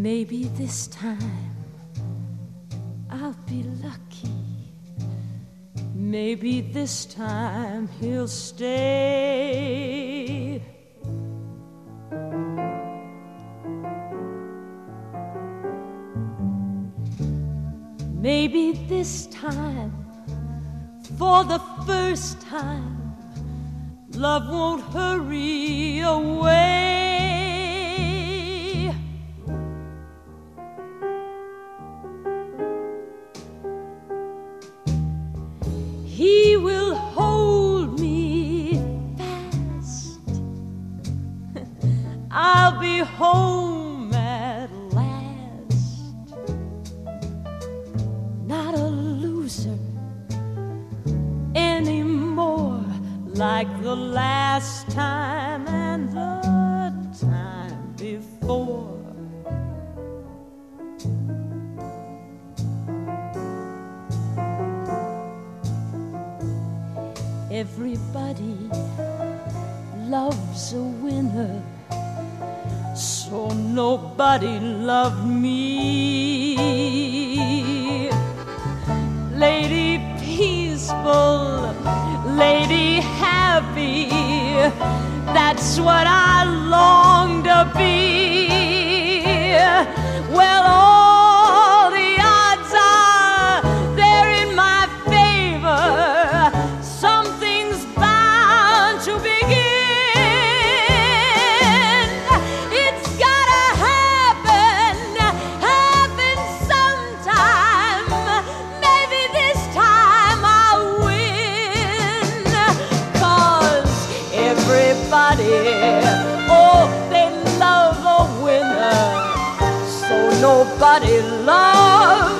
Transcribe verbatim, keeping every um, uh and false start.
Maybe this time I'll be lucky. Maybe this time he'll stay. Maybe this time, for the first time, love won't hurry away. He will hold me fast. I'll be home at last. Not a loser anymore, like the last time and the time before. Everybody loves a winner, so nobody loved me. Lady peaceful, lady happy, that's what I long to be. Well, all the odds are they're in my favor. Something's bound to begin. It's gotta happen, happen sometime. Maybe this time I'll win. 'Cause everybody, oh, they love a winner, so nobody loves